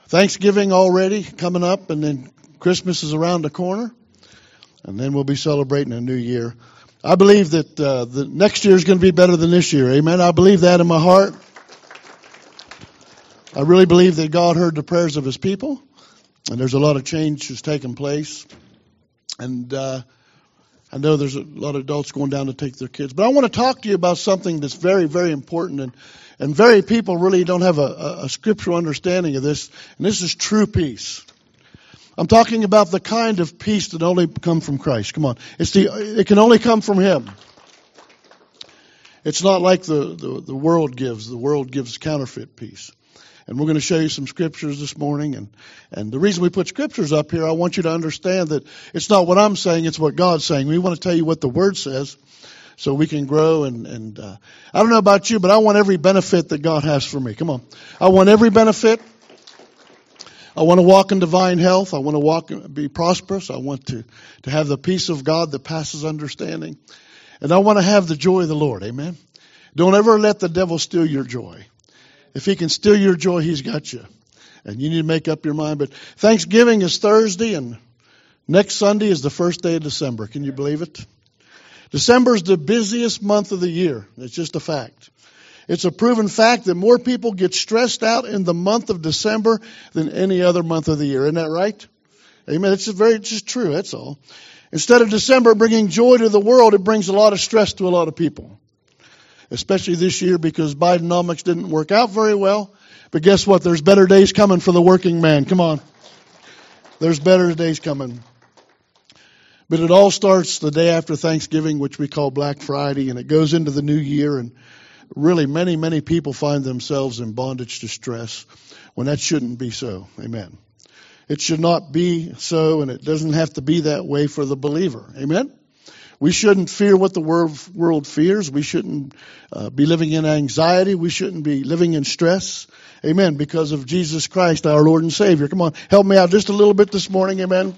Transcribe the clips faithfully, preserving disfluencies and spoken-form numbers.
Thanksgiving already coming up, and then Christmas is around the corner, and then we'll be celebrating a new year. I believe that uh, the next year is going to be better than this year. Amen. I believe that in my heart. I really believe that God heard the prayers of His people, and there's a lot of change that's taking place. And uh, I know there's a lot of adults going down to take their kids. But I want to talk to you about something that's very, very important. And, and very people really don't have a, a, a scriptural understanding of this. And this is true peace. I'm talking about the kind of peace that only comes from Christ. Come on. It's the, it can only come from Him. It's not like the, the, the world gives. The world gives counterfeit peace. And we're going to show you some scriptures this morning. And, and the reason we put scriptures up here, I want you to understand that it's not what I'm saying, it's what God's saying. We want to tell you what the Word says so we can grow. And, and uh, I don't know about you, but I want every benefit that God has for me. Come on. I want every benefit. I want to walk in divine health. I want to walk and be prosperous. I want to, to have the peace of God that passes understanding. And I want to have the joy of the Lord. Amen. Don't ever let the devil steal your joy. If he can steal your joy, he's got you. And you need to make up your mind. But Thanksgiving is Thursday, and next Sunday is the first day of December. Can you believe it? December is the busiest month of the year. It's just a fact. It's a proven fact that more people get stressed out in the month of December than any other month of the year. Isn't that right? Amen. It's just very, it's just true. That's all. Instead of December bringing joy to the world, it brings a lot of stress to a lot of people. Especially this year because Bidenomics didn't work out very well. But guess what? There's better days coming for the working man. Come on. There's better days coming. But it all starts the day after Thanksgiving, which we call Black Friday, and it goes into the new year. And really many, many people find themselves in bondage to stress when that shouldn't be so. Amen. It should not be so, and it doesn't have to be that way for the believer. Amen. We shouldn't fear what the world fears. We shouldn't uh, be living in anxiety. We shouldn't be living in stress. Amen. Because of Jesus Christ, our Lord and Savior. Come on, help me out just a little bit this morning. Amen.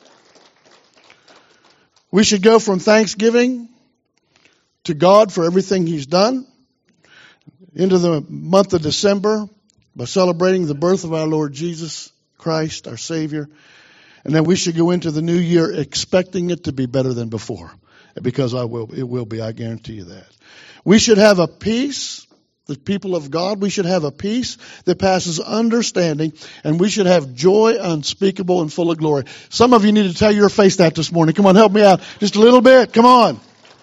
We should go from thanksgiving to God for everything He's done into the month of December by celebrating the birth of our Lord Jesus Christ, our Savior. And then we should go into the new year expecting it to be better than before. Because I will, it will be, I guarantee you that. We should have a peace, the people of God, we should have a peace that passes understanding, and we should have joy unspeakable and full of glory. Some of you need to tell your face that this morning. Come on, help me out just a little bit. Come on.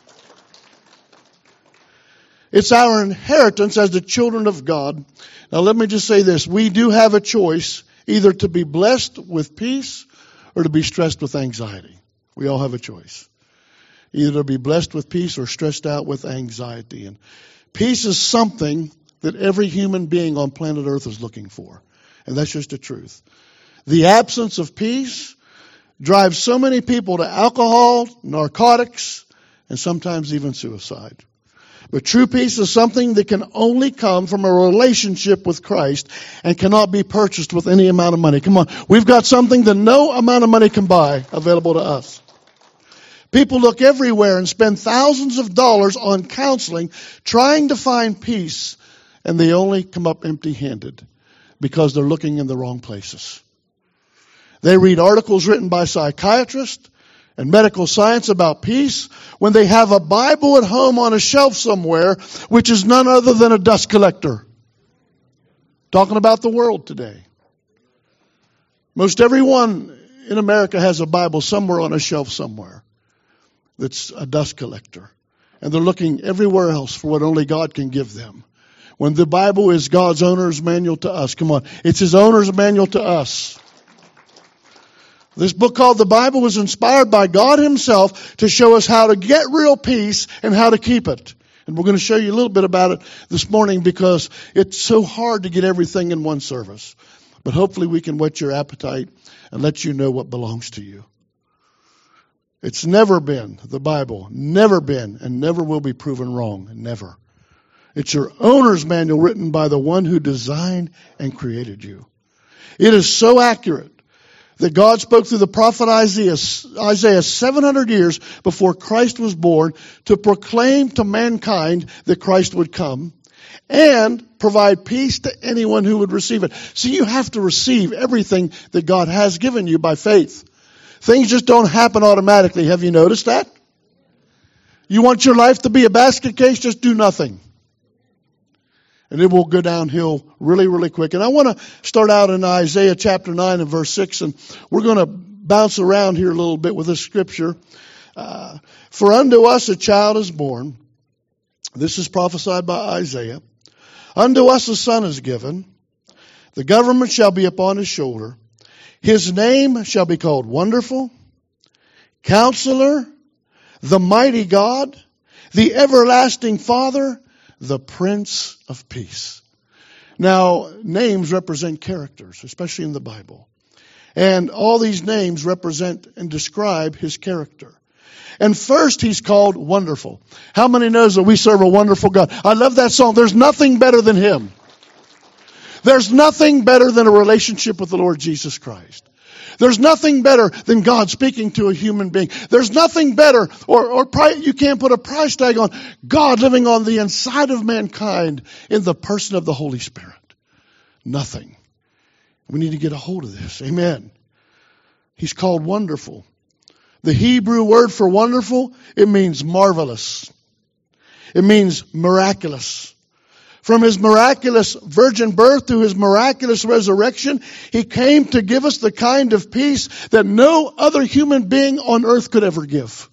It's our inheritance as the children of God. Now let me just say this. We do have a choice either to be blessed with peace or to be stressed with anxiety. We all have a choice. Either to be blessed with peace or stressed out with anxiety. And peace is something that every human being on planet Earth is looking for. And that's just the truth. The absence of peace drives so many people to alcohol, narcotics, and sometimes even suicide. But true peace is something that can only come from a relationship with Christ and cannot be purchased with any amount of money. Come on. We've got something that no amount of money can buy available to us. People look everywhere and spend thousands of dollars on counseling trying to find peace, and they only come up empty-handed because they're looking in the wrong places. They read articles written by psychiatrists and medical science about peace when they have a Bible at home on a shelf somewhere, which is none other than a dust collector. Talking about the world today. Most everyone in America has a Bible somewhere on a shelf somewhere. That's a dust collector. And they're looking everywhere else for what only God can give them. When the Bible is God's owner's manual to us. Come on. It's His owner's manual to us. This book called the Bible was inspired by God Himself to show us how to get real peace and how to keep it. And we're going to show you a little bit about it this morning because it's so hard to get everything in one service. But hopefully we can whet your appetite and let you know what belongs to you. It's never been, the Bible, never been and never will be proven wrong. Never. It's your owner's manual written by the one who designed and created you. It is so accurate that God spoke through the prophet Isaiah, Isaiah seven hundred years before Christ was born to proclaim to mankind that Christ would come. and provide peace to anyone who would receive it. So you have to receive everything that God has given you by faith. Things just don't happen automatically. Have you noticed that? You want your life to be a basket case? Just do nothing. And it will go downhill really, really quick. And I want to start out in Isaiah chapter nine and verse six. And we're going to bounce around here a little bit with this scripture. Uh, For unto us a child is born. This is prophesied by Isaiah. Unto us a son is given. The government shall be upon his shoulder. His name shall be called Wonderful, Counselor, the Mighty God, the Everlasting Father, the Prince of Peace. Now, names represent characters, especially in the Bible. And all these names represent and describe his character. And first, he's called Wonderful. How many knows that we serve a wonderful God? I love that song. There's nothing better than him. There's nothing better than a relationship with the Lord Jesus Christ. There's nothing better than God speaking to a human being. There's nothing better, or, or pri- you can't put a price tag on God living on the inside of mankind in the person of the Holy Spirit. Nothing. We need to get a hold of this. Amen. He's called Wonderful. The Hebrew word for wonderful, it means marvelous. It means miraculous. From his miraculous virgin birth to his miraculous resurrection, he came to give us the kind of peace that no other human being on earth could ever give.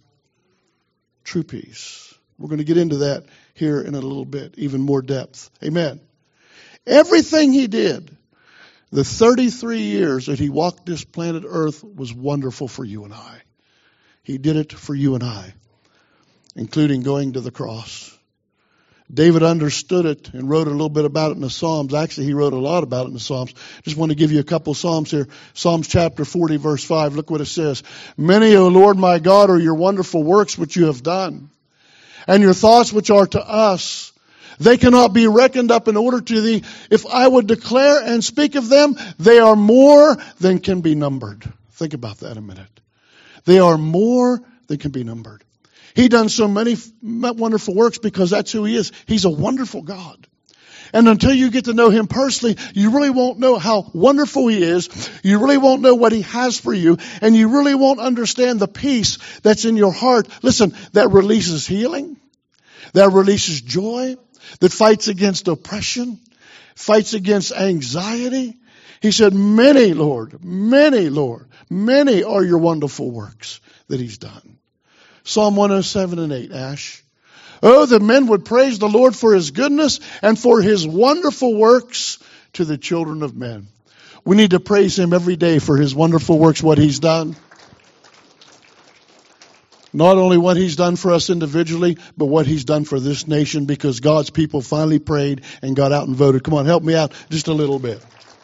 True peace. We're going to get into that here in a little bit, even more depth. Amen. Everything he did, the thirty-three years that he walked this planet Earth, was wonderful for you and I. He did it for you and I, including going to the cross. David understood it and wrote a little bit about it in the Psalms. Actually, he wrote a lot about it in the Psalms. Just want to give you a couple of Psalms here. Psalms chapter forty, verse five. Look what it says. Many, O Lord my God, are your wonderful works which you have done, and your thoughts which are to us. They cannot be reckoned up in order to thee. If I would declare and speak of them, they are more than can be numbered. Think about that a minute. They are more than can be numbered. He done so many wonderful works because that's who he is. He's a wonderful God. And until you get to know him personally, you really won't know how wonderful he is. You really won't know what he has for you. And you really won't understand the peace that's in your heart. Listen, that releases healing. That releases joy. That fights against oppression. Fights against anxiety. He said, many, Lord, many, Lord, many are your wonderful works that he's done. Psalm one oh seven and eight, Ash. Oh, that men would praise the Lord for his goodness and for his wonderful works to the children of men. We need to praise him every day for his wonderful works, what he's done. Not only what he's done for us individually, but what he's done for this nation, because God's people finally prayed and got out and voted. Come on, help me out just a little bit.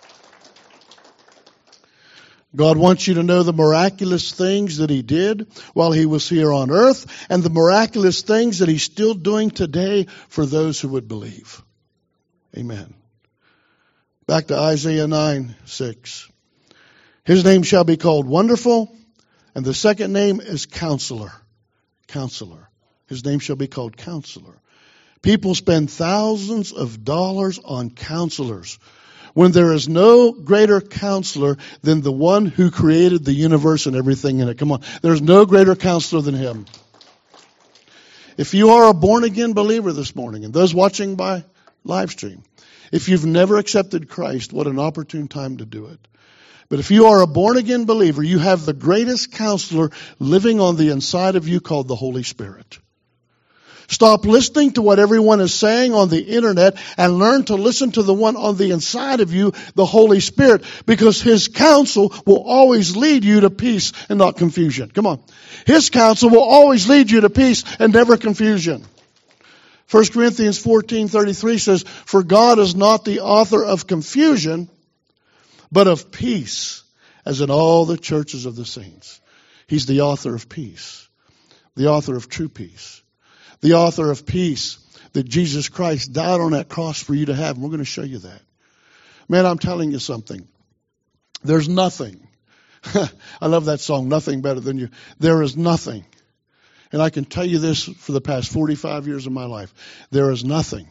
God wants you to know the miraculous things that he did while he was here on earth, and the miraculous things that he's still doing today for those who would believe. Amen. Back to Isaiah nine, six. His name shall be called Wonderful, and the second name is Counselor. Counselor. His name shall be called Counselor. People spend thousands of dollars on counselors, when there is no greater counselor than the one who created the universe and everything in it. Come on. There's no greater counselor than him. If you are a born-again believer this morning, and those watching by live stream, if you've never accepted Christ, what an opportune time to do it. But if you are a born-again believer, you have the greatest counselor living on the inside of you called the Holy Spirit. Stop listening to what everyone is saying on the internet and learn to listen to the one on the inside of you, the Holy Spirit, because his counsel will always lead you to peace and not confusion. Come on. His counsel will always lead you to peace and never confusion. First Corinthians fourteen thirty-three says, for God is not the author of confusion, but of peace, as in all the churches of the saints. He's the author of peace, the author of true peace. The author of peace that Jesus Christ died on that cross for you to have. And we're going to show you that. Man, I'm telling you something. There's nothing. I love that song, Nothing Better Than You. There is nothing. And I can tell you this for the past forty-five years of my life. There is nothing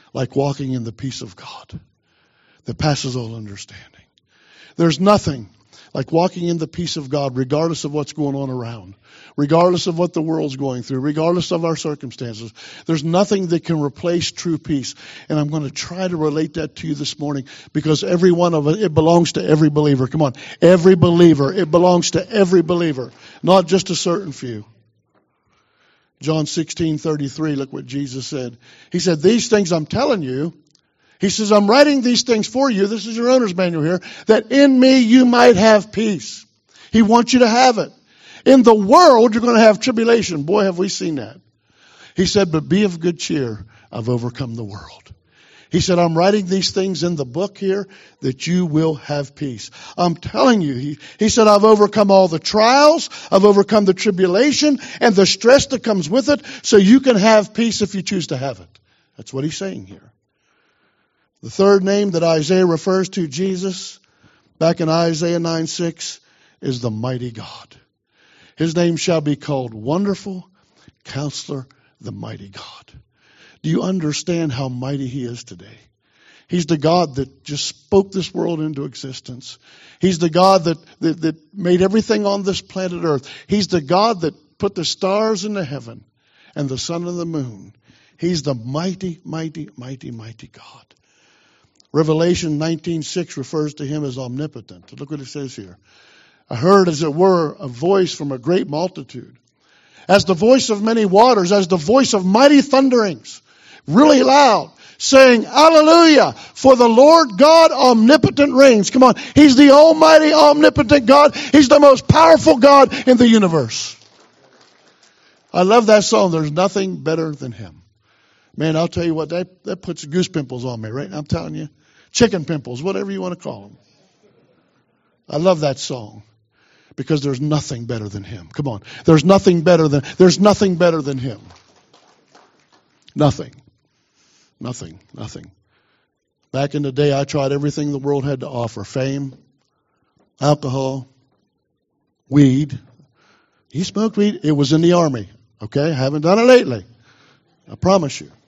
like walking in the peace of God that passes all understanding. There's nothing like walking in the peace of God, regardless of what's going on around, regardless of what the world's going through, regardless of our circumstances. There's nothing that can replace true peace. And I'm going to try to relate that to you this morning because every one of it, it belongs to every believer. Come on. Every believer. It belongs to every believer, not just a certain few. John sixteen thirty-three, look what Jesus said. He said, these things I'm telling you, he says, I'm writing these things for you. This is your owner's manual here. That in me you might have peace. He wants you to have it. In the world you're going to have tribulation. Boy, have we seen that. He said, but be of good cheer. I've overcome the world. He said, I'm writing these things in the book here that you will have peace. I'm telling you, he, he said, I've overcome all the trials. I've overcome the tribulation and the stress that comes with it so you can have peace if you choose to have it. That's what he's saying here. The third name that Isaiah refers to Jesus, back in Isaiah nine six, is the mighty God. His name shall be called Wonderful Counselor, the Mighty God. Do you understand how mighty he is today? He's the God that just spoke this world into existence. He's the God that, that, that made everything on this planet Earth. He's the God that put the stars into heaven and the sun and the moon. He's the mighty, mighty, mighty, mighty God. Revelation nineteen six refers to him as omnipotent. Look what it says here. I heard, as it were, a voice from a great multitude, as the voice of many waters, as the voice of mighty thunderings, really loud, saying, Hallelujah, for the Lord God omnipotent reigns. Come on, he's the almighty, omnipotent God. He's the most powerful God in the universe. I love that song, There's Nothing Better Than Him. Man, I'll tell you what, that, that puts goose pimples on me, right? I'm telling you. Chicken pimples, whatever you want to call them. I love that song because there's nothing better than him. Come on. There's nothing better than, there's nothing better than him. Nothing. Nothing. Nothing. Back in the day, I tried everything the world had to offer. Fame, alcohol, weed. You smoked weed? It was in the army. Okay? I haven't done it lately. I promise you.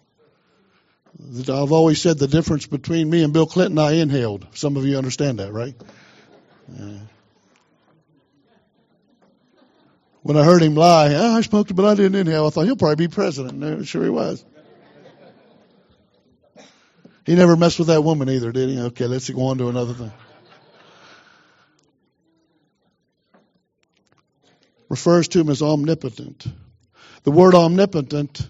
I've always said the difference between me and Bill Clinton, I inhaled. Some of you understand that, right? Yeah. When I heard him lie, oh, I smoked it, but I didn't inhale. I thought he'll probably be president. No, sure he was. He never messed with that woman either, did he? Okay, let's go on to another thing. Refers to him as omnipotent. The word omnipotent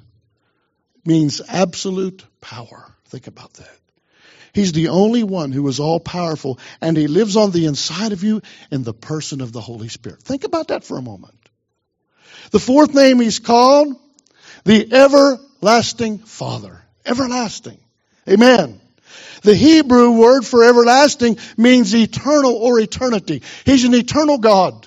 means absolute power. Think about that. He's the only one who is all powerful, and he lives on the inside of you in the person of the Holy Spirit. Think about that for a moment. The fourth name he's called, the everlasting Father. Everlasting. Amen. The Hebrew word for everlasting means eternal or eternity. He's an eternal God.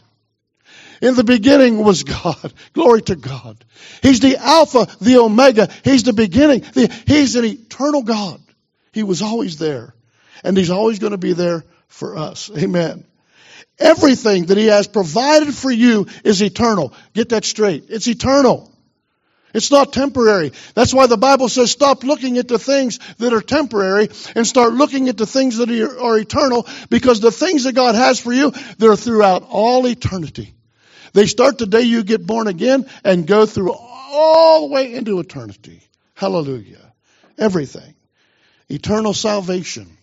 In the beginning was God. Glory to God. He's the Alpha, the Omega. He's the beginning. The, he's an eternal God. He was always there. And he's always going to be there for us. Amen. Everything that he has provided for you is eternal. Get that straight. It's eternal. It's not temporary. That's why the Bible says stop looking at the things that are temporary and start looking at the things that are, are eternal, because the things that God has for you, they're throughout all eternity. They start the day you get born again and go through all the way into eternity. Hallelujah. Everything. Eternal salvation.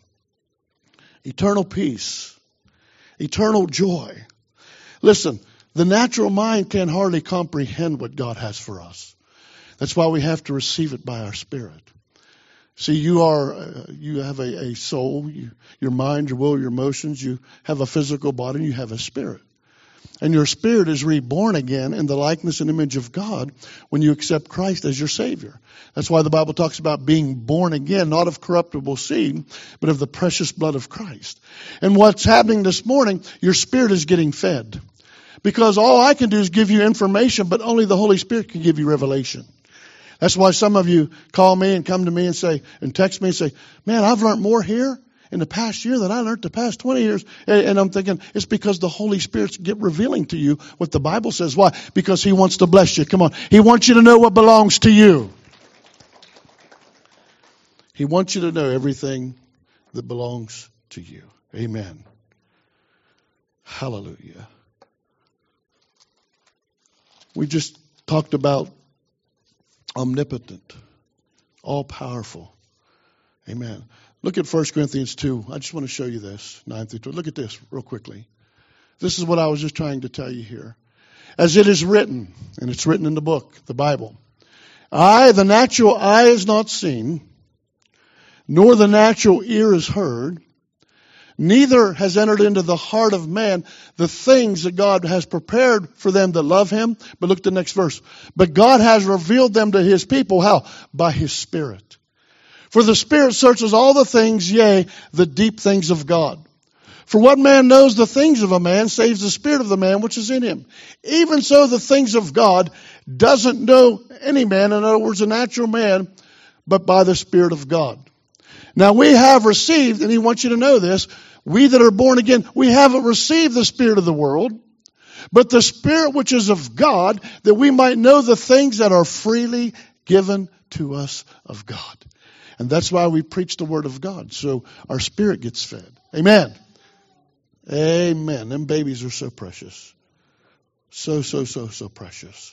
Eternal peace. Eternal joy. Listen, the natural mind can hardly comprehend what God has for us. That's why we have to receive it by our spirit. See, you are, uh, you have a, a soul, you, your mind, your will, your emotions. You have a physical body, and you have a spirit. And your spirit is reborn again in the likeness and image of God when you accept Christ as your Savior. That's why the Bible talks about being born again, not of corruptible seed, but of the precious blood of Christ. And what's happening this morning, your spirit is getting fed. Because all I can do is give you information, but only the Holy Spirit can give you revelation. That's why some of you call me and come to me and say, and text me and say, man, I've learned more here in the past year than I learned the past twenty years. And, and I'm thinking, it's because the Holy Spirit's get revealing to you what the Bible says. Why? Because He wants to bless you. Come on. He wants you to know what belongs to you. He wants you to know everything that belongs to you. Amen. Hallelujah. We just talked about omnipotent, all-powerful. Amen. Look at First Corinthians two. I just want to show you this, nine through twelve. Look at this real quickly. This is what I was just trying to tell you here. As it is written, and it's written in the book, the Bible, eye, the natural eye is not seen, nor the natural ear is heard, neither has entered into the heart of man the things that God has prepared for them that love him. But look at the next verse. But God has revealed them to his people. How? By his Spirit. For the Spirit searches all the things, yea, the deep things of God. For what man knows the things of a man, saves the spirit of the man which is in him. Even so, the things of God doesn't know any man, in other words, a natural man, but by the Spirit of God. Now we have received, and he wants you to know this, we that are born again, we haven't received the spirit of the world, but the Spirit which is of God, that we might know the things that are freely given to us of God. And that's why we preach the Word of God, so our spirit gets fed. Amen. Amen. Them babies are so precious. So, so, so, so precious.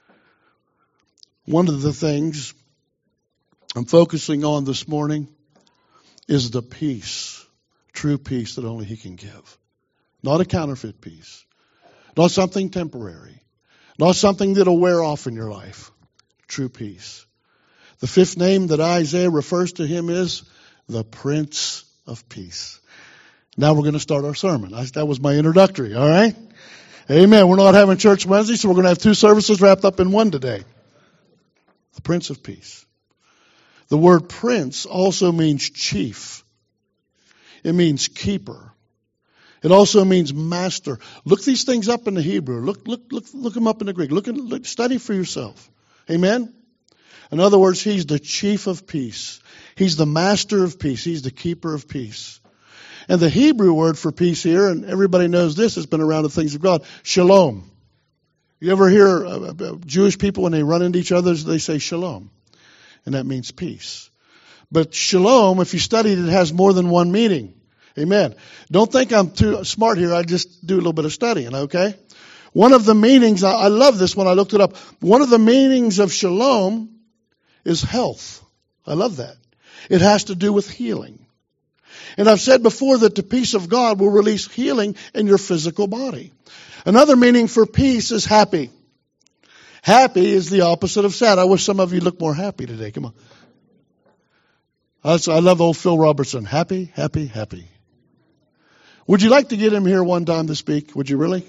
One of the things I'm focusing on this morning is the peace, true peace that only He can give. Not a counterfeit peace. Not something temporary. Not something that'll wear off in your life. True peace. The fifth name that Isaiah refers to Him is the Prince of Peace. Now we're going to start our sermon. I, that was my introductory, all right? Amen. We're not having church Wednesday, so we're going to have two services wrapped up in one today. The Prince of Peace. The word prince also means chief. It means keeper. It also means master. Look these things up in the Hebrew. Look, look, look, look them up in the Greek. Look, look, study for yourself. Amen? In other words, He's the chief of peace. He's the master of peace. He's the keeper of peace. And the Hebrew word for peace here, and everybody knows this, has been around the things of God, shalom. You ever hear uh, Jewish people, when they run into each other, they say shalom. And that means peace. But shalom, if you study it, it has more than one meaning. Amen. Don't think I'm too smart here. I just do a little bit of studying, okay? One of the meanings, I, I love this when I looked it up. One of the meanings of shalom is health. I love that. It has to do with healing. And I've said before that the peace of God will release healing in your physical body. Another meaning for peace is happy. Happy is the opposite of sad. I wish some of you looked more happy today. Come on. I love old Phil Robertson. Happy, happy, happy. Would you like to get him here one time to speak? Would you really?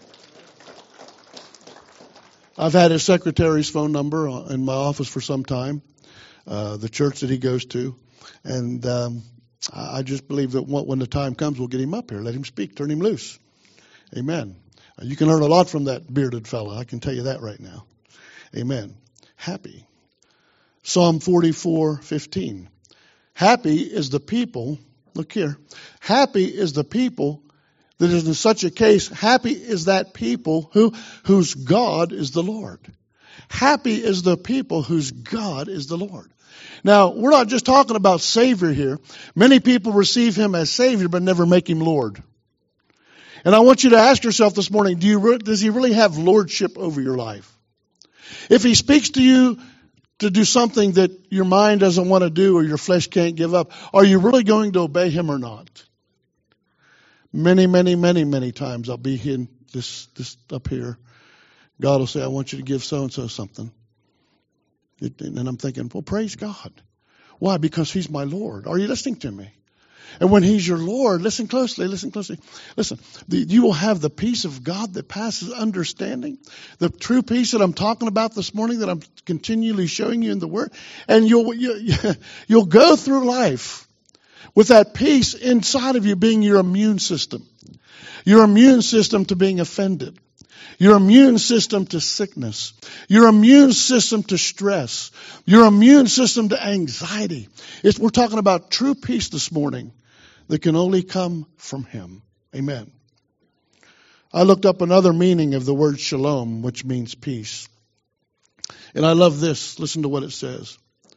I've had his secretary's phone number in my office for some time, uh, the church that he goes to. And um, I just believe that when the time comes, we'll get him up here. Let him speak. Turn him loose. Amen. You can learn a lot from that bearded fella. I can tell you that right now. Amen. Happy. Psalm forty-four fifteen. Happy is the people, look here, happy is the people that is in such a case, happy is that people who whose God is the Lord. Happy is the people whose God is the Lord. Now, we're not just talking about Savior here. Many people receive Him as Savior but never make Him Lord. And I want you to ask yourself this morning, do you, does He really have lordship over your life? If He speaks to you to do something that your mind doesn't want to do or your flesh can't give up, are you really going to obey Him or not? Many, many, many, many times I'll be in this, this up here. God will say, I want you to give so-and-so something. And I'm thinking, well, praise God. Why? Because He's my Lord. Are you listening to me? And when He's your Lord, listen closely, listen closely. Listen, the, you will have the peace of God that passes understanding. The true peace that I'm talking about this morning, that I'm continually showing you in the Word. And you'll, you, you'll go through life with that peace inside of you being your immune system. Your immune system to being offended. Your immune system to sickness. Your immune system to stress. Your immune system to anxiety. It's, we're talking about true peace this morning that can only come from Him. Amen. I looked up another meaning of the word shalom, which means peace. And I love this. Listen to what it says.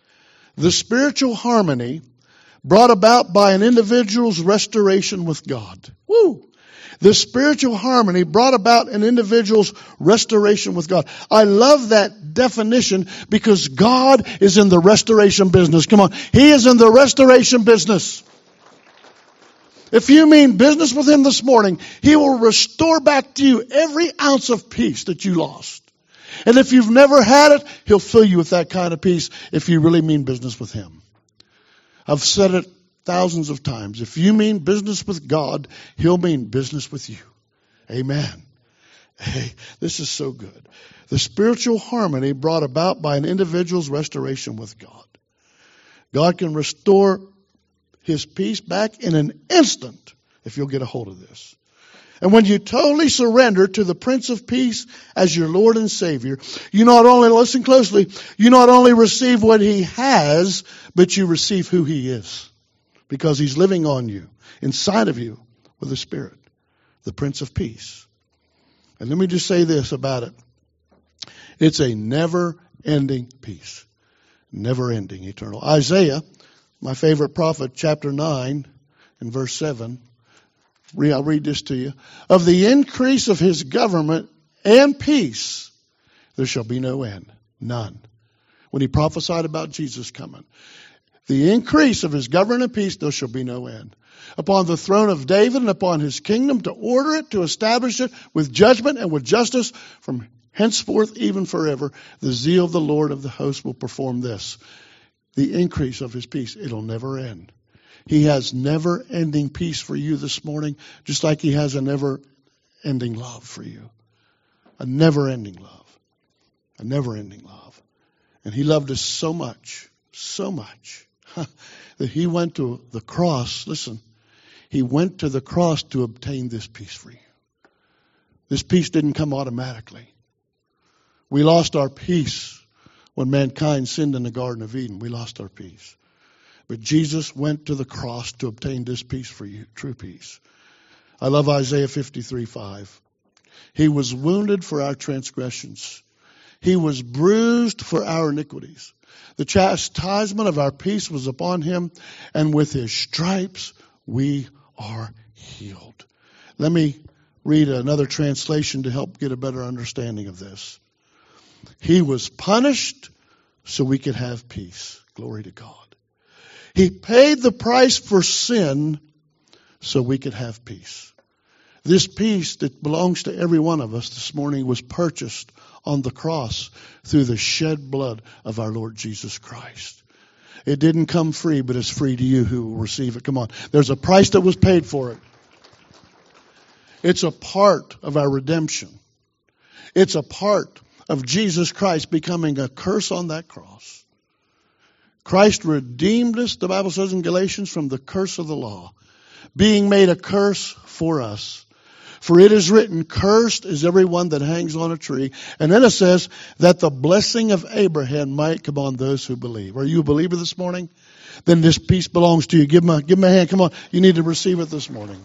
The spiritual harmony brought about by an individual's restoration with God. Woo! The spiritual harmony brought about an individual's restoration with God. I love that definition because God is in the restoration business. Come on. He is in the restoration business. If you mean business with Him this morning, He will restore back to you every ounce of peace that you lost. And if you've never had it, He'll fill you with that kind of peace if you really mean business with Him. I've said it thousands of times. If you mean business with God, He'll mean business with you. Amen. Hey, this is so good. The spiritual harmony brought about by an individual's restoration with God. God can restore His peace back in an instant if you'll get a hold of this. And when you totally surrender to the Prince of Peace as your Lord and Savior, you not only, listen closely, you not only receive what He has, but you receive who He is. Because He's living on you, inside of you, with the Spirit, the Prince of Peace. And let me just say this about it. It's a never-ending peace. Never-ending, eternal. Isaiah, my favorite prophet, chapter nine and verse seven. I'll read this to you. Of the increase of His government and peace, there shall be no end. None. When He prophesied about Jesus coming. The increase of His government and peace, there shall be no end. Upon the throne of David and upon His kingdom, to order it, to establish it with judgment and with justice from henceforth even forever. The zeal of the Lord of the hosts will perform this. The increase of His peace, it'll never end. He has never-ending peace for you this morning, just like He has a never-ending love for you. A never-ending love. A never-ending love. And He loved us so much, so much, that He went to the cross. Listen, He went to the cross to obtain this peace for you. This peace didn't come automatically. We lost our peace when mankind sinned in the Garden of Eden. We lost our peace. But Jesus went to the cross to obtain this peace for you, true peace. I love Isaiah fifty-three five. He was wounded for our transgressions. He was bruised for our iniquities. The chastisement of our peace was upon Him, and with His stripes we are healed. Let me read another translation to help get a better understanding of this. He was punished so we could have peace. Glory to God. He paid the price for sin so we could have peace. This peace that belongs to every one of us this morning was purchased on the cross through the shed blood of our Lord Jesus Christ. It didn't come free, but it's free to you who will receive it. Come on. There's a price that was paid for it. It's a part of our redemption. It's a part of Jesus Christ becoming a curse on that cross. Christ redeemed us, the Bible says in Galatians, from the curse of the law, being made a curse for us. For it is written, cursed is everyone that hangs on a tree. And then it says that the blessing of Abraham might come on those who believe. Are you a believer this morning? Then this peace belongs to you. Give him a, give him a hand. Come on. You need to receive it this morning.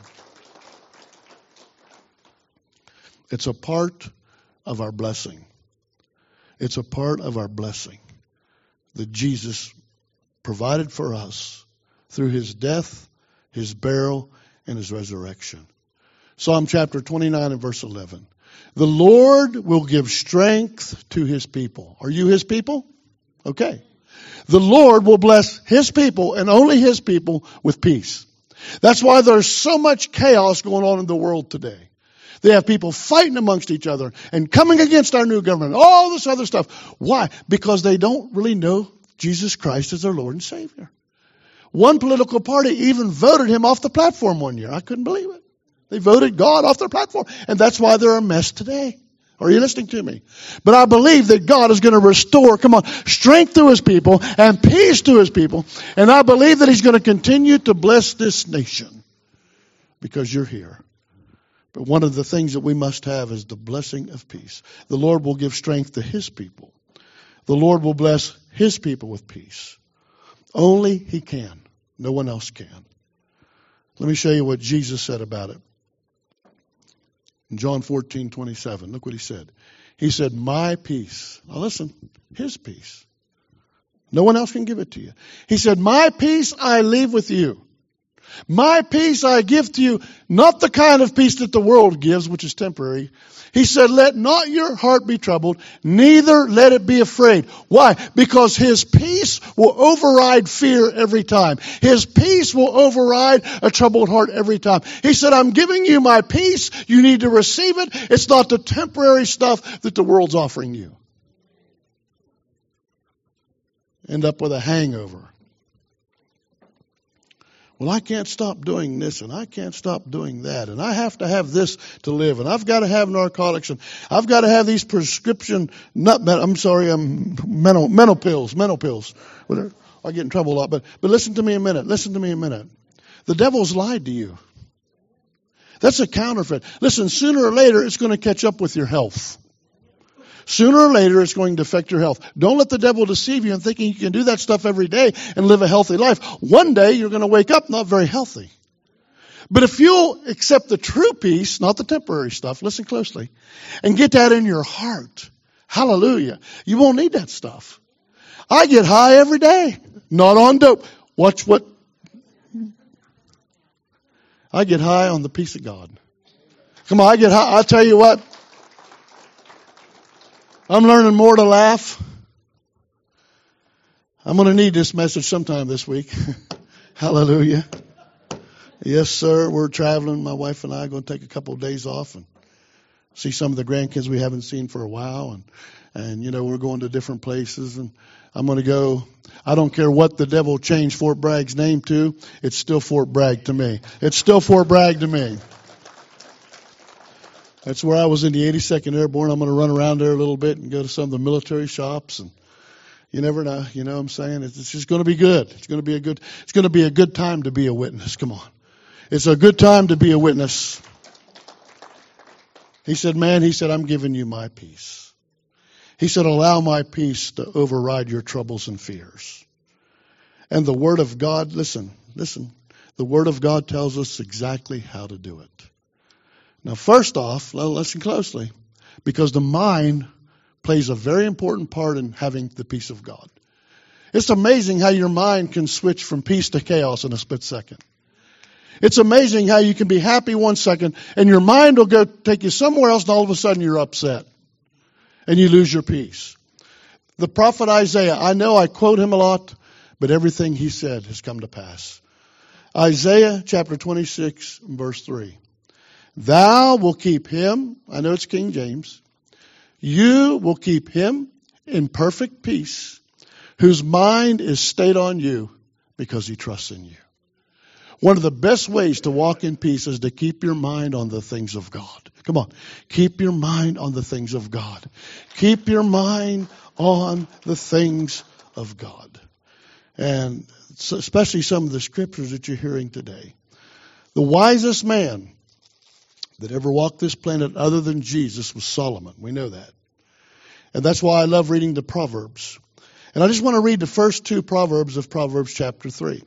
It's a part of our blessing. It's a part of our blessing that Jesus provided for us through His death, His burial, and His resurrection. Psalm chapter twenty-nine and verse eleven. The Lord will give strength to His people. Are you His people? Okay. The Lord will bless His people and only His people with peace. That's why there's so much chaos going on in the world today. They have people fighting amongst each other and coming against our new government. All this other stuff. Why? Because they don't really know Jesus Christ is their Lord and Savior. One political party even voted Him off the platform one year. I couldn't believe it. They voted God off their platform. And that's why they're a mess today. Are you listening to me? But I believe that God is going to restore, come on, strength to His people and peace to His people. And I believe that He's going to continue to bless this nation because you're here. But one of the things that we must have is the blessing of peace. The Lord will give strength to His people. The Lord will bless His people with peace. Only He can. No one else can. Let me show you what Jesus said about it. In John fourteen twenty-seven, look what He said. He said, my peace. Now listen, His peace. No one else can give it to you. He said, my peace I leave with you. My peace I give to you, not the kind of peace that the world gives, which is temporary. He said, let not your heart be troubled, neither let it be afraid. Why? Because His peace will override fear every time. His peace will override a troubled heart every time. He said, I'm giving you my peace. You need to receive it. It's not the temporary stuff that the world's offering you. End up with a hangover. Well, I can't stop doing this, and I can't stop doing that, and I have to have this to live, and I've got to have narcotics, and I've got to have these prescription nut. I'm sorry, um, mental mental pills, mental pills. I get in trouble a lot, but but listen to me a minute. Listen to me a minute. The devil's lied to you. That's a counterfeit. Listen, sooner or later, it's going to catch up with your health. Sooner or later, it's going to affect your health. Don't let the devil deceive you in thinking you can do that stuff every day and live a healthy life. One day, you're going to wake up not very healthy. But if you'll accept the true peace, not the temporary stuff, listen closely, and get that in your heart, hallelujah, you won't need that stuff. I get high every day, not on dope. Watch what? I get high on the peace of God. Come on, I get high. I'll tell you what. I'm learning more to laugh. I'm going to need this message sometime this week. Hallelujah. Yes, sir. We're traveling. My wife and I are going to take a couple of days off and see some of the grandkids we haven't seen for a while. And, and you know, we're going to different places. And I'm going to go. I don't care what the devil changed Fort Bragg's name to. It's still Fort Bragg to me. It's still Fort Bragg to me. That's where I was in the eighty-second Airborne. I'm going to run around there a little bit and go to some of the military shops. And you never know. You know what I'm saying? It's, it's just going to be good. It's going to be a good, it's going to be a good time to be a witness. Come on. It's a good time to be a witness. He said, man, he said, I'm giving you my peace. He said, allow my peace to override your troubles and fears. And the Word of God, listen, listen. The Word of God tells us exactly how to do it. Now, first off, listen closely, because the mind plays a very important part in having the peace of God. It's amazing how your mind can switch from peace to chaos in a split second. It's amazing how you can be happy one second and your mind will go take you somewhere else and all of a sudden you're upset and you lose your peace. The prophet Isaiah, I know I quote him a lot, but everything he said has come to pass. Isaiah chapter twenty-six, verse three. Thou will keep him, I know it's King James, you will keep him in perfect peace, whose mind is stayed on you because he trusts in you. One of the best ways to walk in peace is to keep your mind on the things of God. Come on. Keep your mind on the things of God. Keep your mind on the things of God. And especially some of the scriptures that you're hearing today. The wisest man that ever walked this planet other than Jesus was Solomon. We know that. And that's why I love reading the Proverbs. And I just want to read the first two Proverbs of Proverbs chapter three.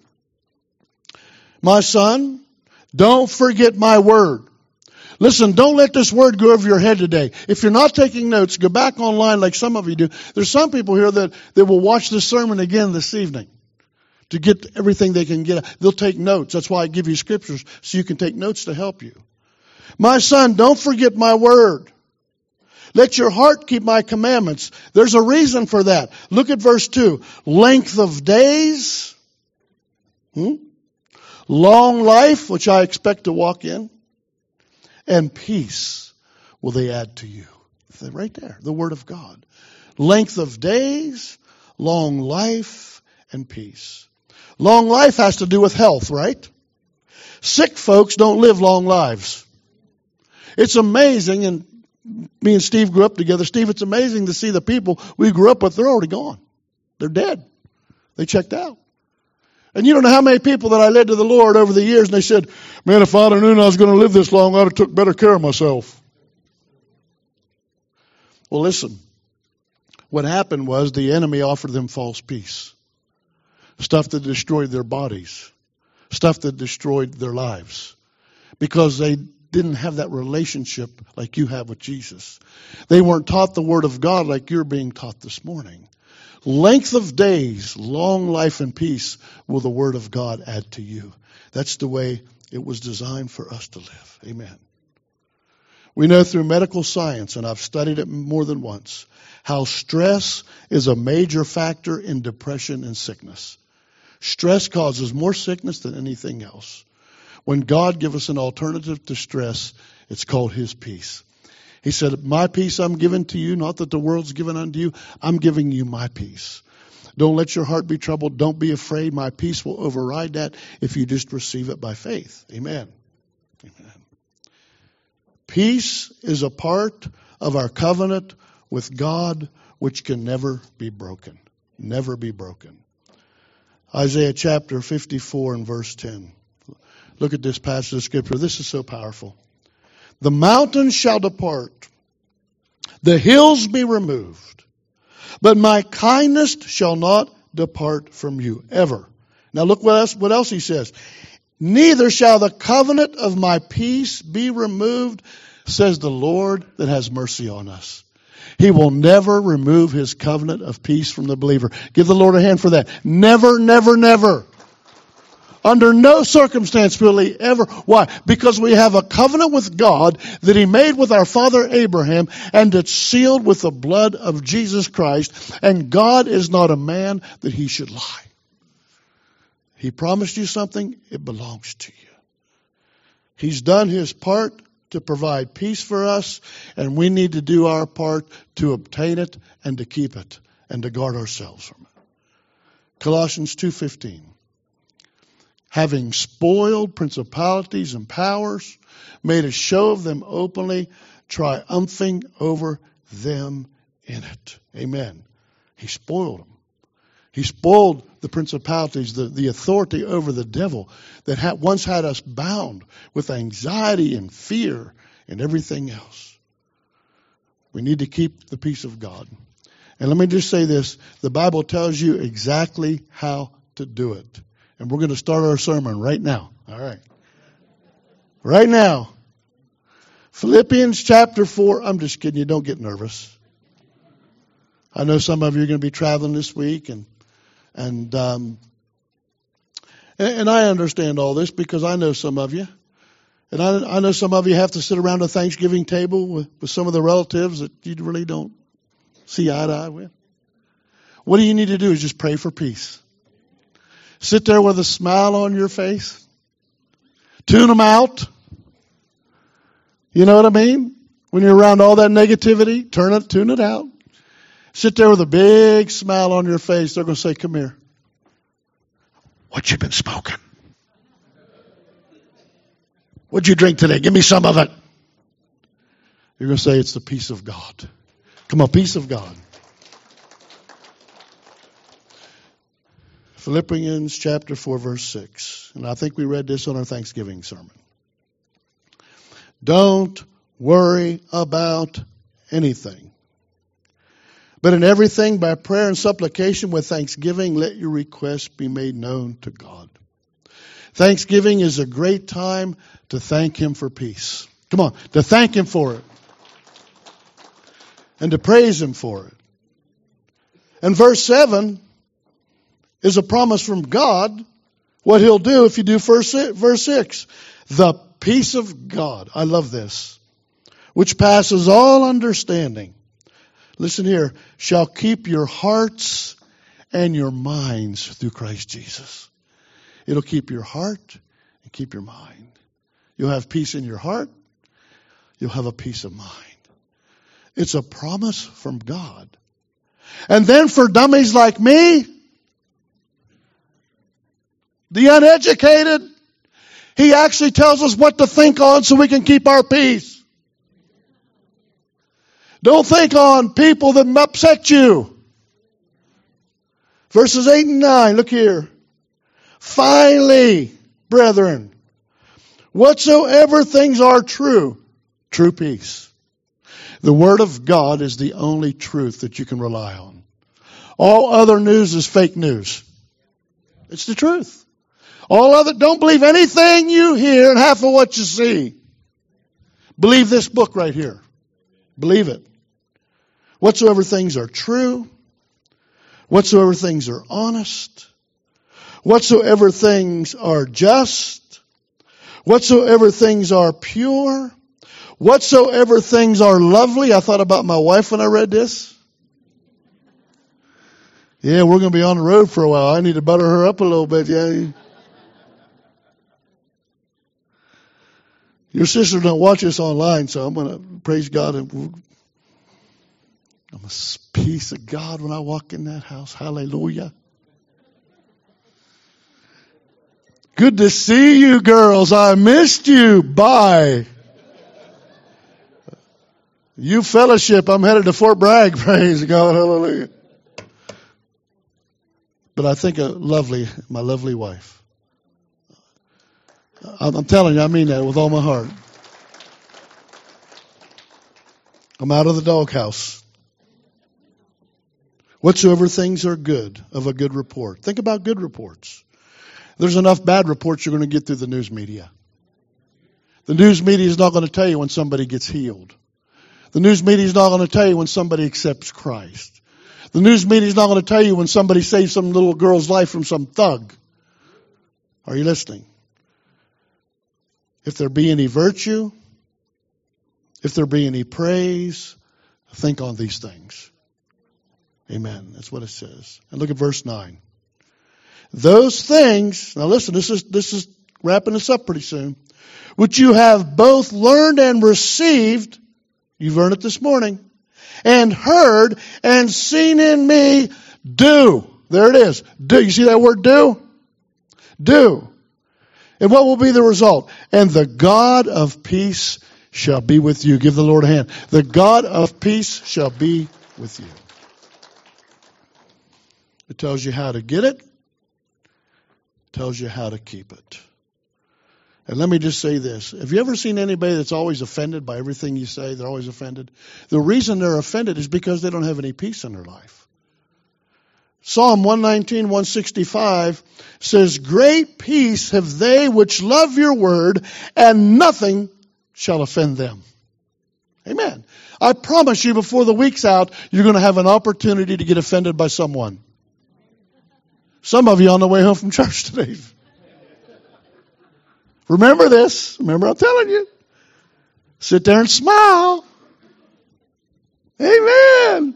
My son, don't forget my word. Listen, don't let this word go over your head today. If you're not taking notes, go back online like some of you do. There's some people here that, that will watch this sermon again this evening to get everything they can get. They'll take notes. That's why I give you scriptures so you can take notes to help you. My son, don't forget my word. Let your heart keep my commandments. There's a reason for that. Look at verse two. Length of days. Hmm? Long life, which I expect to walk in. And peace will they add to you. Right there, the word of God. Length of days, long life, and peace. Long life has to do with health, right? Sick folks don't live long lives. It's amazing, and me and Steve grew up together. Steve, it's amazing to see the people we grew up with. They're already gone. They're dead. They checked out. And you don't know how many people that I led to the Lord over the years, and they said, man, if I'd have known I was going to live this long, I'd have took better care of myself. Well, listen. What happened was the enemy offered them false peace. Stuff that destroyed their bodies. Stuff that destroyed their lives. Because they didn't have that relationship like you have with Jesus. They weren't taught the Word of God like you're being taught this morning. Length of days, long life and peace will the Word of God add to you. That's the way it was designed for us to live. Amen. We know through medical science, and I've studied it more than once, how stress is a major factor in depression and sickness. Stress causes more sickness than anything else. When God gives us an alternative to stress, it's called His peace. He said, my peace I'm giving to you, not that the world's given unto you. I'm giving you my peace. Don't let your heart be troubled. Don't be afraid. My peace will override that if you just receive it by faith. Amen. Amen. Peace is a part of our covenant with God which can never be broken. Never be broken. Isaiah chapter fifty-four and verse ten. Look at this passage of Scripture. This is so powerful. The mountains shall depart, the hills be removed, but my kindness shall not depart from you, ever. Now look what else, what else he says. Neither shall the covenant of my peace be removed, says the Lord that has mercy on us. He will never remove His covenant of peace from the believer. Give the Lord a hand for that. Never, never, never. Under no circumstance will He ever. Why? Because we have a covenant with God that He made with our father Abraham, and it's sealed with the blood of Jesus Christ. And God is not a man that He should lie. He promised you something, it belongs to you. He's done His part to provide peace for us, and we need to do our part to obtain it and to keep it and to guard ourselves from it. Colossians two fifteen. Having spoiled principalities and powers, made a show of them openly, triumphing over them in it. Amen. He spoiled them. He spoiled the principalities, the, the authority over the devil that had, once had us bound with anxiety and fear and everything else. We need to keep the peace of God. And let me just say this. The Bible tells you exactly how to do it. And we're going to start our sermon right now. All right. Right now. Philippians chapter four. I'm just kidding you. Don't get nervous. I know some of you are going to be traveling this week. And and um, and, and I understand all this because I know some of you. And I, I know some of you have to sit around a Thanksgiving table with, with some of the relatives that you really don't see eye to eye with. What do you need to do is just pray for peace. Sit there with a smile on your face. Tune them out. You know what I mean? When you're around all that negativity, turn it, tune it out. Sit there with a big smile on your face. They're going to say, come here. What you been smoking? What'd you drink today? Give me some of it. You're going to say it's the peace of God. Come on, peace of God. Philippians chapter four, verse six. And I think we read this on our Thanksgiving sermon. Don't worry about anything, but in everything by prayer and supplication with thanksgiving, let your requests be made known to God. Thanksgiving is a great time to thank Him for peace. Come on, to thank Him for it. And to praise Him for it. And verse seven is a promise from God what He'll do if you do verse six. The peace of God, I love this, which passes all understanding. Listen here, shall keep your hearts and your minds through Christ Jesus. It'll keep your heart and keep your mind. You'll have peace in your heart. You'll have a peace of mind. It's a promise from God. And then for dummies like me, the uneducated, He actually tells us what to think on so we can keep our peace. Don't think on people that upset you. Verses eight and nine, look here. Finally, brethren, whatsoever things are true, true peace. The Word of God is the only truth that you can rely on. All other news is fake news. It's the truth. All other, don't believe anything you hear and half of what you see. Believe this book right here. Believe it. Whatsoever things are true, whatsoever things are honest, whatsoever things are just, whatsoever things are pure, whatsoever things are lovely. I thought about my wife when I read this. Yeah, we're going to be on the road for a while. I need to butter her up a little bit. Yeah. Your sister don't watch this online, so I'm going to praise God. And I'm a peace of God when I walk in that house. Hallelujah. Good to see you, girls. I missed you. Bye. You fellowship. I'm headed to Fort Bragg. Praise God. Hallelujah. But I think a lovely, my lovely wife. I'm telling you, I mean that with all my heart. I'm out of the doghouse. Whatsoever things are good, of a good report. Think about good reports. There's enough bad reports you're going to get through the news media. The news media is not going to tell you when somebody gets healed. The news media is not going to tell you when somebody accepts Christ. The news media is not going to tell you when somebody saves some little girl's life from some thug. Are you listening? If there be any virtue, if there be any praise, think on these things. Amen. That's what it says. And look at verse nine. Those things, now listen, this is this is wrapping us up pretty soon, which you have both learned and received, you've learned it this morning, and heard and seen in me, do. There it is. Do. You see that word do? Do. And what will be the result? And the God of peace shall be with you. Give the Lord a hand. The God of peace shall be with you. It tells you how to get it. It tells you how to keep it. And let me just say this. Have you ever seen anybody that's always offended by everything you say? They're always offended. The reason they're offended is because they don't have any peace in their life. Psalm one nineteen, one sixty-five says, great peace have they which love your word, and nothing shall offend them. Amen. I promise you before the week's out, you're going to have an opportunity to get offended by someone. Some of you on the way home from church today. Remember this. Remember I'm telling you. Sit there and smile. Amen.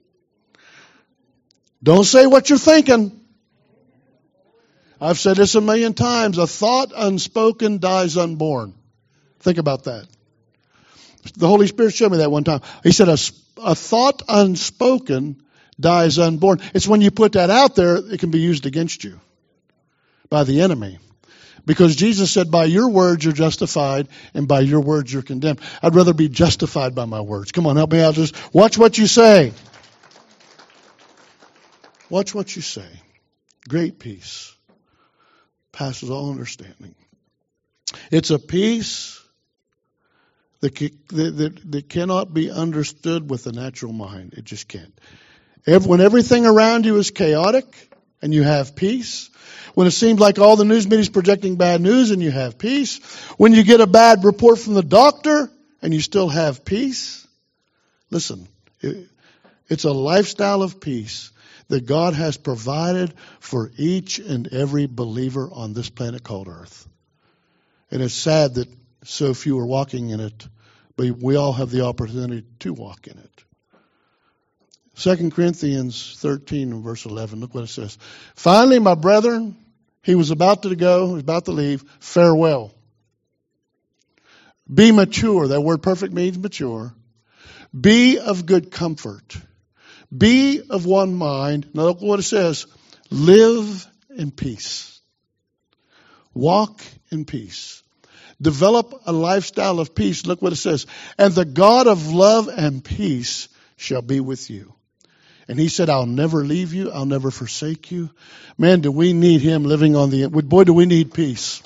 Don't say what you're thinking. I've said this a million times. A thought unspoken dies unborn. Think about that. The Holy Spirit showed me that one time. He said a, a thought unspoken dies unborn. It's when you put that out there, it can be used against you by the enemy. Because Jesus said, by your words you're justified, and by your words you're condemned. I'd rather be justified by my words. Come on, help me out. Just watch what you say. Watch what you say. Great peace. Passes all understanding. It's a peace that, that, that cannot be understood with the natural mind. It just can't. When everything around you is chaotic and you have peace, when it seems like all the news media is projecting bad news and you have peace, when you get a bad report from the doctor and you still have peace, listen, it's a lifestyle of peace that God has provided for each and every believer on this planet called Earth. And it's sad that so few are walking in it, but we all have the opportunity to walk in it. Second Corinthians thirteen, verse eleven, look what it says. Finally, my brethren, he was about to go, he was about to leave, farewell. Be mature. That word perfect means mature. Be of good comfort. Be of one mind. Now look what it says. Live in peace. Walk in peace. Develop a lifestyle of peace. Look what it says. And the God of love and peace shall be with you. And he said, I'll never leave you. I'll never forsake you. Man, do we need him living on the, boy, do we need peace.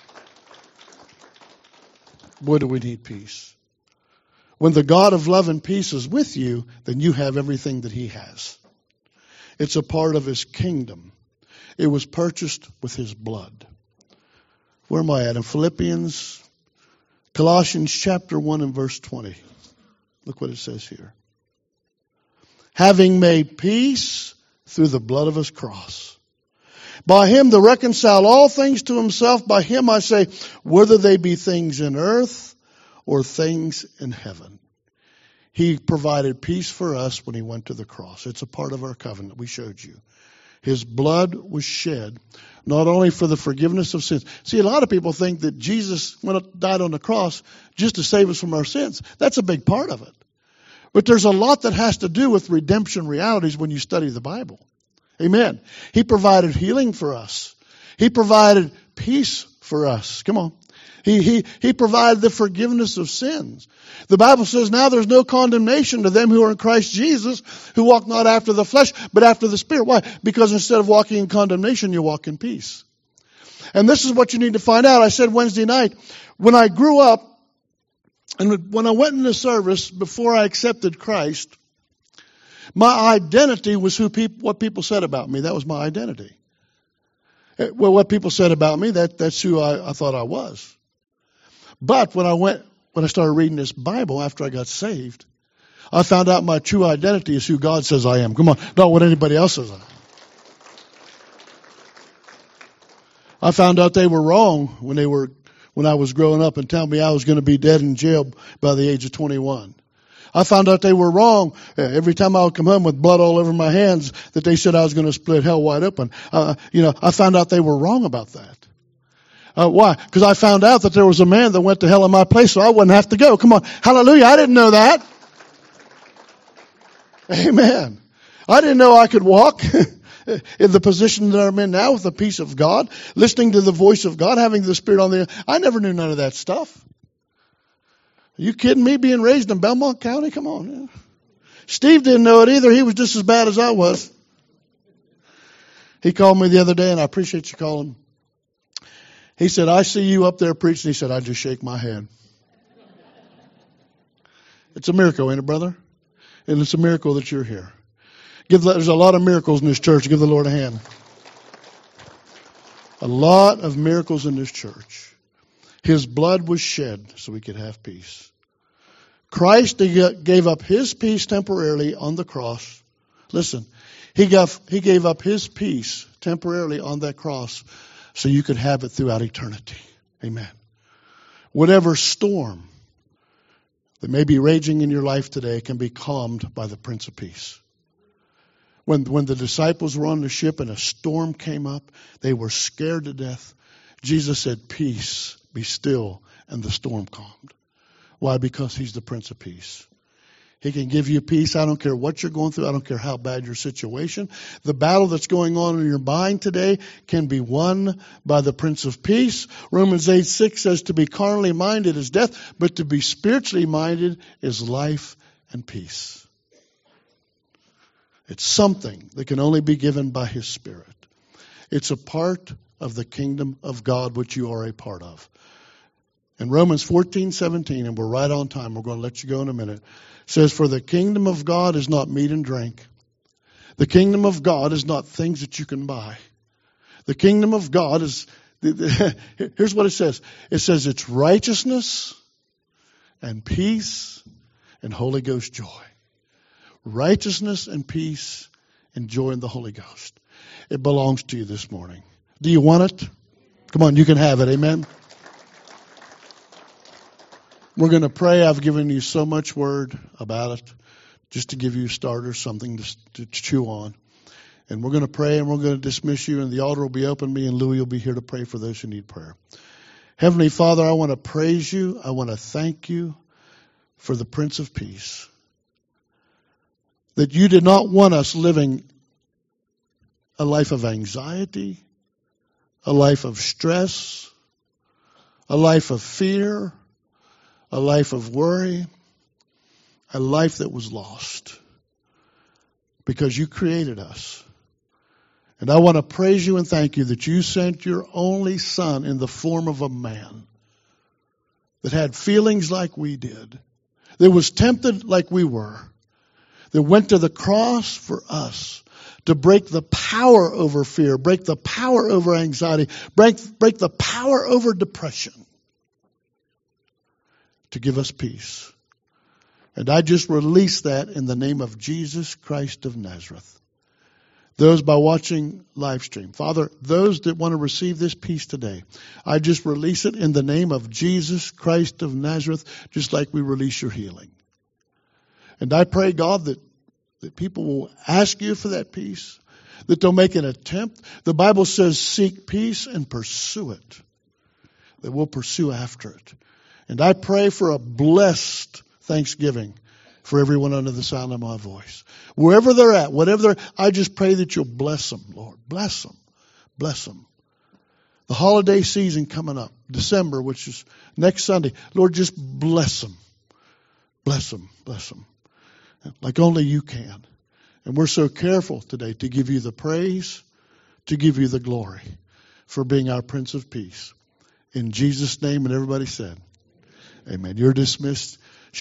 Boy, do we need peace. When the God of love and peace is with you, then you have everything that he has. It's a part of his kingdom. It was purchased with his blood. Where am I at? In Philippians, Colossians chapter one and verse twenty. Look what it says here. Having made peace through the blood of his cross. By him to reconcile all things to himself. By him I say, whether they be things in earth or things in heaven. He provided peace for us when he went to the cross. It's a part of our covenant. We showed you. His blood was shed not only for the forgiveness of sins. See, a lot of people think that Jesus went up, died on the cross just to save us from our sins. That's a big part of it. But there's a lot that has to do with redemption realities when you study the Bible. Amen. He provided healing for us. He provided peace for us. Come on. He, he, he provided the forgiveness of sins. The Bible says now there's no condemnation to them who are in Christ Jesus, who walk not after the flesh, but after the Spirit. Why? Because instead of walking in condemnation, you walk in peace. And this is what you need to find out. I said Wednesday night, when I grew up, and when I went into service before I accepted Christ, my identity was who people, what people said about me. That was my identity. Well, what people said about me, that, that's who I, I thought I was. But when I went, when I started reading this Bible after I got saved, I found out my true identity is who God says I am. Come on, not what anybody else says I am. I found out they were wrong when they were, when I was growing up and telling me I was going to be dead in jail by the age of twenty-one. I found out they were wrong every time I would come home with blood all over my hands that they said I was going to split hell wide open. Uh, you know, I found out they were wrong about that. Uh, why? Because I found out that there was a man that went to hell in my place, so I wouldn't have to go. Come on. Hallelujah. I didn't know that. Amen. I didn't know I could walk in the position that I'm in now with the peace of God, listening to the voice of God, having the Spirit on the... I never knew none of that stuff. Are you kidding me? Being raised in Belmont County? Come on. Steve didn't know it either. He was just as bad as I was. He called me the other day, and I appreciate you calling. He said, I see you up there preaching. He said, I just shake my head. It's a miracle, ain't it, brother? And it's a miracle that you're here. Give, there's a lot of miracles in this church. Give the Lord a hand. A lot of miracles in this church. His blood was shed so we could have peace. Christ gave up his peace temporarily on the cross. Listen, he gave, he gave up his peace temporarily on that cross so you could have it throughout eternity. Amen. Whatever storm that may be raging in your life today can be calmed by the Prince of Peace. When, when the disciples were on the ship and a storm came up, they were scared to death. Jesus said, peace, be still, and the storm calmed. Why? Because he's the Prince of Peace. He can give you peace. I don't care what you're going through. I don't care how bad your situation. The battle that's going on in your mind today can be won by the Prince of Peace. Romans eight six says to be carnally minded is death, but to be spiritually minded is life and peace. It's something that can only be given by his Spirit. It's a part of the kingdom of God, which you are a part of. In Romans fourteen seventeen, and we're right on time, we're going to let you go in a minute, says, for the kingdom of God is not meat and drink. The kingdom of God is not things that you can buy. The kingdom of God is, here's what it says. It says it's righteousness and peace and Holy Ghost joy. Righteousness and peace and joy in the Holy Ghost. It belongs to you this morning. Do you want it? Come on, you can have it. Amen. We're going to pray. I've given you so much word about it just to give you a starter, something to, to chew on. And we're going to pray and we're going to dismiss you, and the altar will be open. Me and Louie will be here to pray for those who need prayer. Heavenly Father, I want to praise you. I want to thank you for the Prince of Peace. That you did not want us living a life of anxiety, a life of stress, a life of fear, a life of worry, a life that was lost. Because you created us. And I want to praise you and thank you that you sent your only Son in the form of a man that had feelings like we did, that was tempted like we were, that went to the cross for us to break the power over fear, break the power over anxiety, break, break the power over depression, to give us peace. And I just release that in the name of Jesus Christ of Nazareth. those by watching live stream. Father, those that want to receive this peace today, I just release it in the name of Jesus Christ of Nazareth, just like we release your healing. And I pray, God, that, that people will ask you for that peace, that they'll make an attempt. The Bible says seek peace and pursue it. That we'll pursue after it. And I pray for a blessed Thanksgiving for everyone under the sound of my voice. Wherever they're at, whatever they're, I just pray that you'll bless them, Lord. Bless them. Bless them. The holiday season coming up, December, which is next Sunday. Lord, just bless them. Bless them. Bless them. Like only you can. And we're so careful today to give you the praise, to give you the glory for being our Prince of Peace. In Jesus' name, and everybody said, amen. You're dismissed.